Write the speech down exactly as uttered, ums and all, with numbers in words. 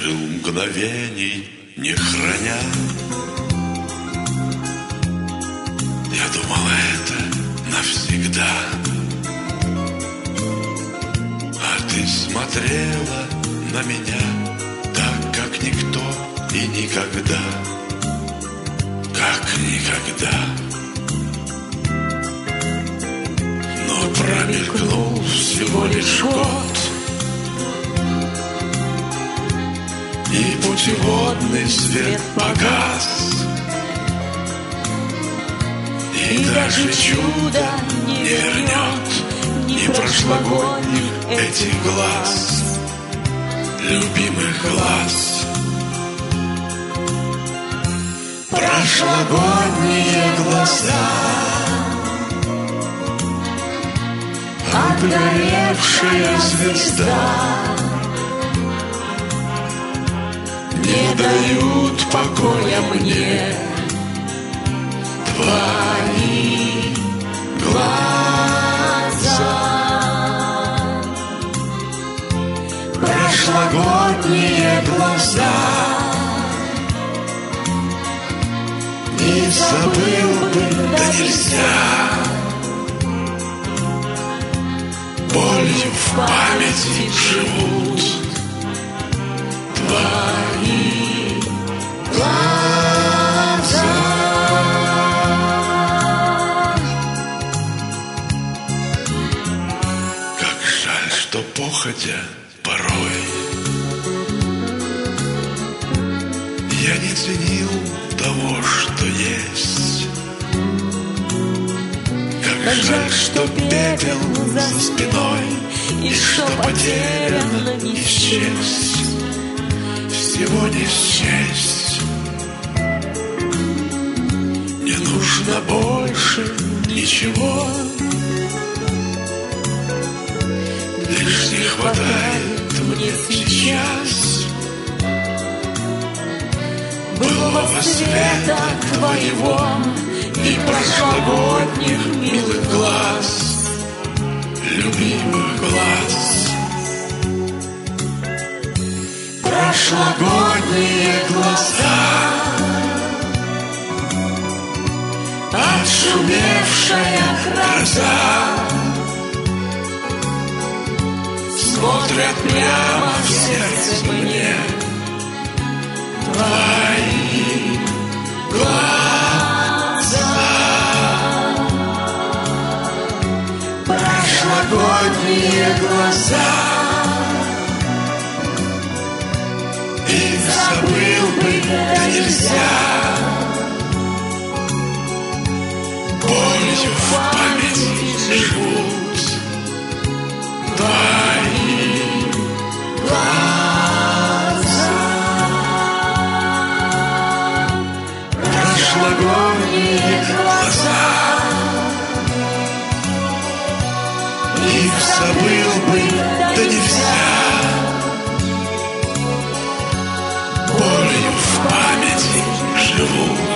жил мгновений, не храня. Я думал, это навсегда. А ты смотрела на меня так, как никто и никогда, как никогда. Но промелькнул всего лишь год, и путеводный свет погас, и даже чудо не вернет ни прошлогодних этих глаз, любимых глаз. Прошлогодние глаза, обгоревшая звезда, не дают покоя мне твои глаза. Прошлогодние глаза, не забыл бы, да нельзя. Болью в памяти живут твои глаза. Как жаль, что походя порой я не ценил того, что есть. Как жаль, что пепел за спиной, и что потеряно не счесть, всего не счесть. Не нужно больше ничего, лишь не хватает мне сейчас былого света твоего и прошлогодних милых глаз, любимых глаз. Прошлогодние глаза, отшумевшая гроза, смотрят прямо в сердце мне твои глаза. Прошлогодние глаза, и забыл бы, да нельзя. Болью в памяти живут твои глаза. Прошлогодние глаза, их забыл бы, да нельзя. Болью в памяти живут